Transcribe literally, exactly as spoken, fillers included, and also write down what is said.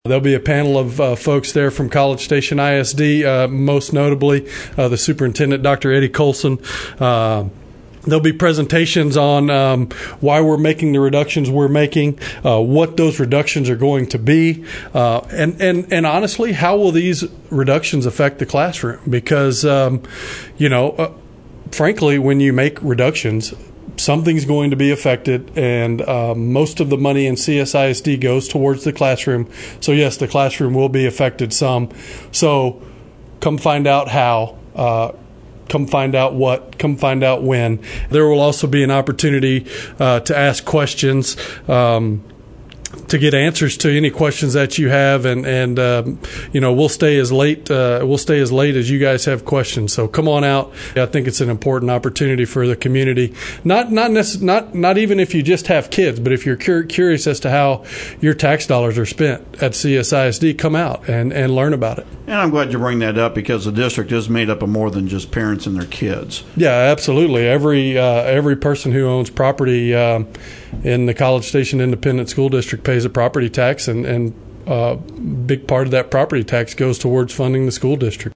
There'll be a panel of uh, folks there from College Station I S D, uh, most notably uh, the superintendent, Doctor Eddie Colson. Uh, There'll be presentations on um, why we're making the reductions we're making, uh, what those reductions are going to be, uh, and, and, and honestly, how will these reductions affect the classroom? Because, um, you know, uh, frankly, when you make reductions, something's going to be affected, and uh, most of the money in C S I S D goes towards the classroom. So, yes, the classroom will be affected some. So come find out how. Uh, Come find out what, come find out when. There will also be an opportunity uh, to ask questions, um, to get answers to any questions that you have, and and um, you know, we'll stay as late uh, we'll stay as late as you guys have questions. So come on out. I think it's an important opportunity for the community. Not not necess- not not even if you just have kids, but if you're cur- curious as to how your tax dollars are spent at C S I S D, come out and, and learn about it. And I'm glad you bring that up, because the district is made up of more than just parents and their kids. Yeah, absolutely. Every uh, every person who owns property um, in the College Station Independent School District pays a property tax, and, and uh, a big part of that property tax goes towards funding the school district.